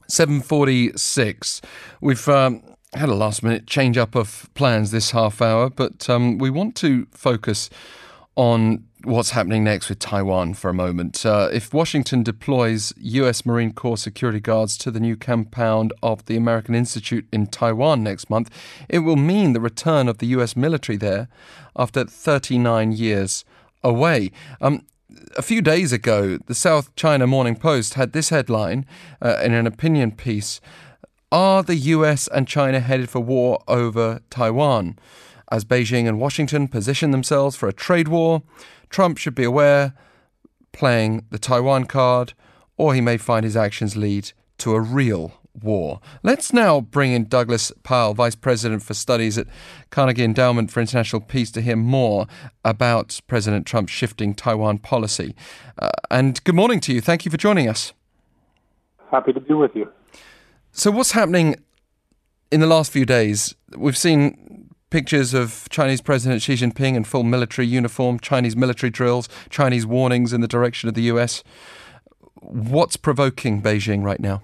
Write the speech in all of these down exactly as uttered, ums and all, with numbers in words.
seven forty-six. We've um, had a last-minute change-up of plans this half hour, but um, we want to focus on what's happening next with Taiwan for a moment. Uh, if Washington deploys U S Marine Corps security guards to the new compound of the American Institute in Taiwan next month, it will mean the return of the U S military there after thirty-nine years away. Um, A few days ago, the South China Morning Post had this headline uh, in an opinion piece: "Are the U S and China headed for war over Taiwan? As Beijing and Washington position themselves for a trade war, Trump should be aware, playing the Taiwan card, or he may find his actions lead to a real war." Let's now bring in Douglas Powell, Vice President for Studies at Carnegie Endowment for International Peace, to hear more about President Trump's shifting Taiwan policy. Uh, and good morning to you. Thank you for joining us. Happy to be with you. So what's happening in the last few days? We've seen pictures of Chinese President Xi Jinping in full military uniform, Chinese military drills, Chinese warnings in the direction of the U S. What's provoking Beijing right now?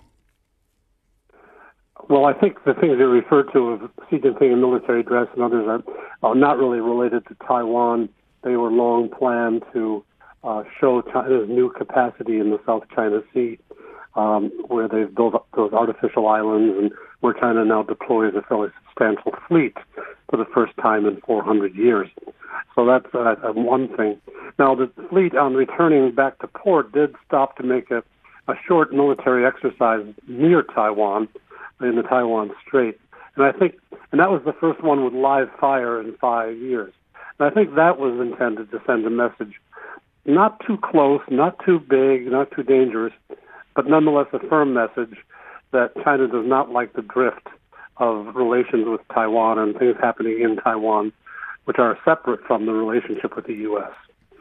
Well, I think the things you referred to of Xi Jinping in military dress and others are, are not really related to Taiwan. They were long planned to uh, show China's new capacity in the South China Sea, um, where they've built up those artificial islands and where China now deploys a fairly substantial fleet for the first time in four hundred years. So that's uh, one thing. Now, the fleet, on returning back to port, did stop to make a, a short military exercise near Taiwan, in the Taiwan Strait. And I think, and that was the first one with live fire in five years. And I think that was intended to send a message, not too close, not too big, not too dangerous, but nonetheless a firm message that China does not like the drift of relations with Taiwan and things happening in Taiwan, which are separate from the relationship with the U S.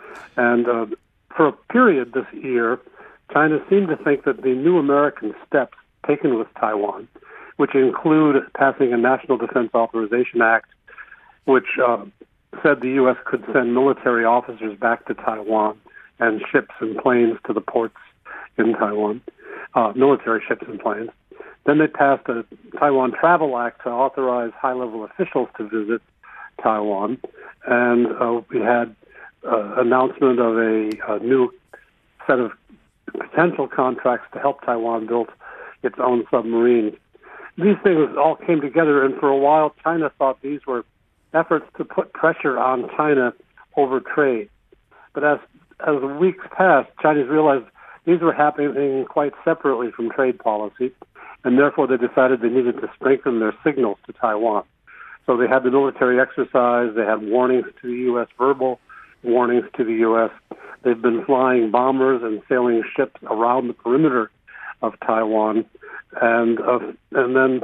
And uh, for a period this year, China seemed to think that the new American steps taken with Taiwan, which include passing a National Defense Authorization Act, which uh, said the U S could send military officers back to Taiwan and ships and planes to the ports in Taiwan, uh, military ships and planes. Then they passed a Taiwan Travel Act to authorize high-level officials to visit Taiwan, and uh, we had uh, announcement of a, a new set of potential contracts to help Taiwan build its own submarines. These things all came together, and for a while, China thought these were efforts to put pressure on China over trade. But as as the weeks passed, Chinese realized these were happening quite separately from trade policy, and therefore they decided they needed to strengthen their signals to Taiwan. So they had the military exercise, they had warnings to the U S, verbal warnings to the U S. They've been flying bombers and sailing ships around the perimeter of Taiwan, and uh, and then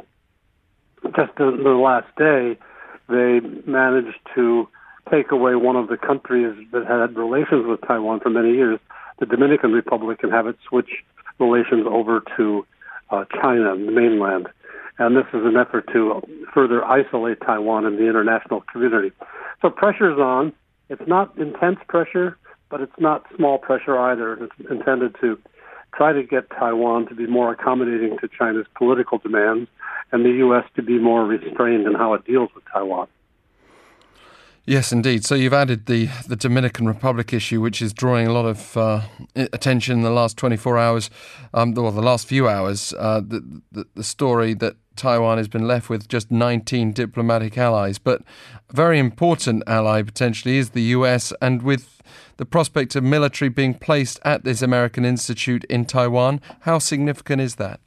just in the last day, they managed to take away one of the countries that had relations with Taiwan for many years, the Dominican Republic, and have it switch relations over to uh, China, the mainland. And this is an effort to further isolate Taiwan in the international community. So pressure's on. It's not intense pressure, but it's not small pressure either. It's intended to try to get Taiwan to be more accommodating to China's political demands and the U S to be more restrained in how it deals with Taiwan. Yes, indeed. So you've added the, the Dominican Republic issue, which is drawing a lot of uh, attention in the last twenty-four hours, um, well, the last few hours. Uh, the, the, the story that Taiwan has been left with just nineteen diplomatic allies, but a very important ally potentially is the U S, and with the prospect of military being placed at this American Institute in Taiwan, how significant is that?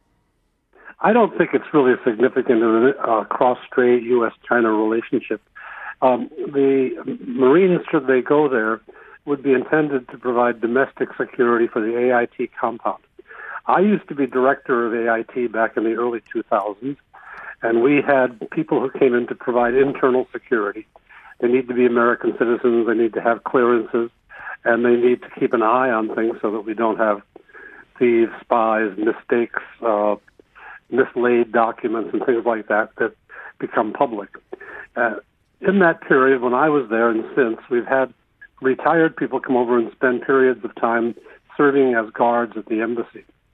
I don't think it's really significant in a uh, cross-strait U S China relationship. Um, the Marines, should they go there, would be intended to provide domestic security for the A I T compound. I used to be director of A I T back in the early two thousands, and we had people who came in to provide internal security. They need to be American citizens, they need to have clearances, and they need to keep an eye on things so that we don't have thieves, spies, mistakes, uh, mislaid documents, and things like that that become public. Uh, in that period, when I was there and since, we've had retired people come over and spend periods of time serving as guards at the embassy.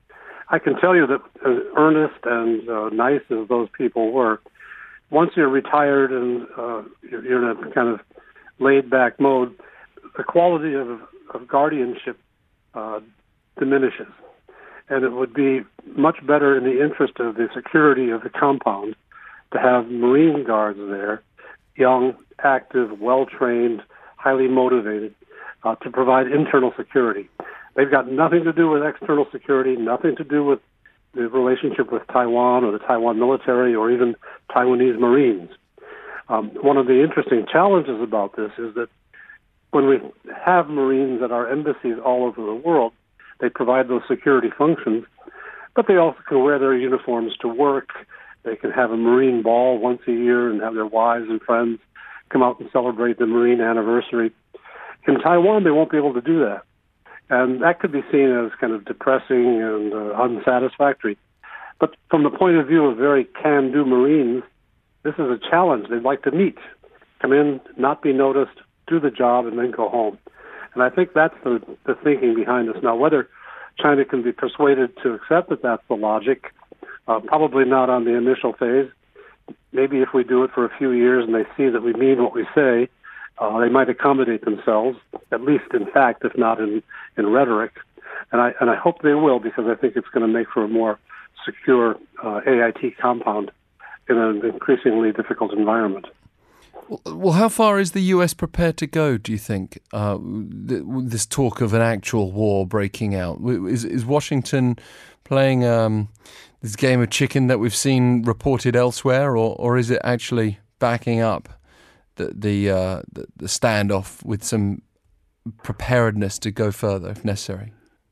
I can tell you that as earnest and uh, nice as those people were, once you're retired and uh, you're in a kind of laid-back mode, the quality of, of guardianship uh, diminishes. And it would be much better in the interest of the security of the compound to have Marine Guards there, young, active, well-trained, highly motivated, uh, to provide internal security. They've got nothing to do with external security, nothing to do with the relationship with Taiwan or the Taiwan military or even Taiwanese Marines. Um, one of the interesting challenges about this is that when we have Marines at our embassies all over the world, they provide those security functions, but they also can wear their uniforms to work. They can have a Marine ball once a year and have their wives and friends come out and celebrate the Marine anniversary. In Taiwan, they won't be able to do that. And that could be seen as kind of depressing and uh, unsatisfactory. But from the point of view of very can-do Marines, this is a challenge. They'd like to meet, come in, not be noticed, do the job, and then go home. And I think that's the, the thinking behind this. Now, whether China can be persuaded to accept that that's the logic, uh, probably not on the initial phase. Maybe if we do it for a few years and they see that we mean what we say, uh, they might accommodate themselves, at least in fact, if not in, in rhetoric. And I, and I hope they will, because I think it's going to make for a more secure uh, A I T compound in an increasingly difficult environment. Well, how far is the U S prepared to go, do you think, uh, this talk of an actual war breaking out? Is, is Washington playing um, this game of chicken that we've seen reported elsewhere, or, or is it actually backing up the the, uh, the the standoff with some preparedness to go further if necessary?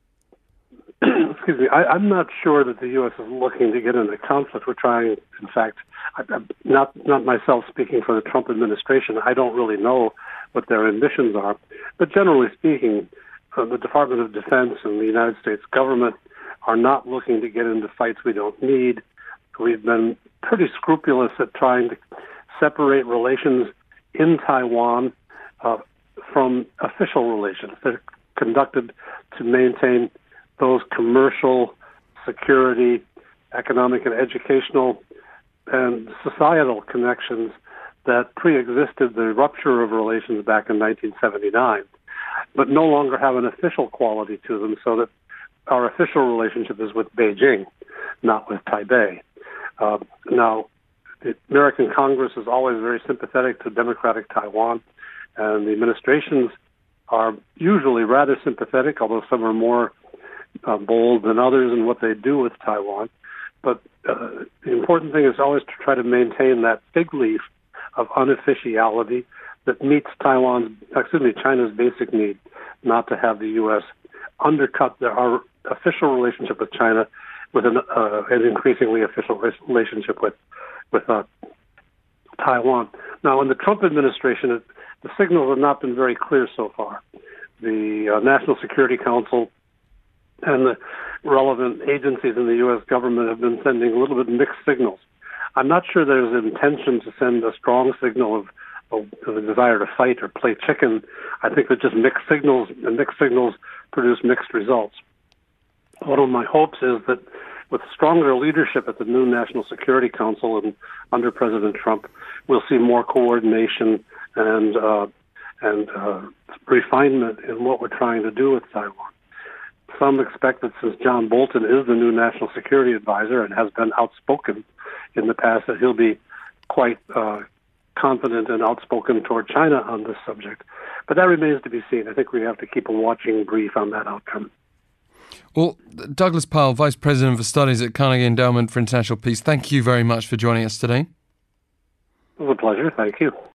Excuse me, I, I'm not sure that the U S is looking to get into conflict. We're trying, in fact, I, I'm not not myself speaking for the Trump administration. I don't really know what their ambitions are. But generally speaking, uh, the Department of Defense and the United States government are not looking to get into fights we don't need. We've been pretty scrupulous at trying to separate relations in Taiwan uh, from official relations that are conducted to maintain those commercial, security, economic and educational, and societal connections that pre-existed the rupture of relations back in nineteen seventy-nine, but no longer have an official quality to them, so that our official relationship is with Beijing, not with Taipei. Uh, now, the American Congress is always very sympathetic to democratic Taiwan, and the administrations are usually rather sympathetic, although some are more Uh, bold than others in what they do with Taiwan. But uh, the important thing is always to try to maintain that fig leaf of unofficiality that meets Taiwan's, excuse me, China's basic need, not to have the U S undercut their, our official relationship with China with an, uh, an increasingly official relationship with with uh, Taiwan. Now, in the Trump administration, it, the signals have not been very clear so far. The uh, National Security Council and the relevant agencies in the U S government have been sending a little bit mixed signals. I'm not sure there's an intention to send a strong signal of, of, of a desire to fight or play chicken. I think that just mixed signals, and mixed signals produce mixed results. One of my hopes is that with stronger leadership at the new National Security Council and under President Trump, we'll see more coordination and uh, and uh, refinement in what we're trying to do with Taiwan. Some expect that since John Bolton is the new national security advisor and has been outspoken in the past, that he'll be quite uh, confident and outspoken toward China on this subject. But that remains to be seen. I think we have to keep a watching brief on that outcome. Well, Douglas Powell, Vice President for Studies at Carnegie Endowment for International Peace, thank you very much for joining us today. It was a pleasure. Thank you.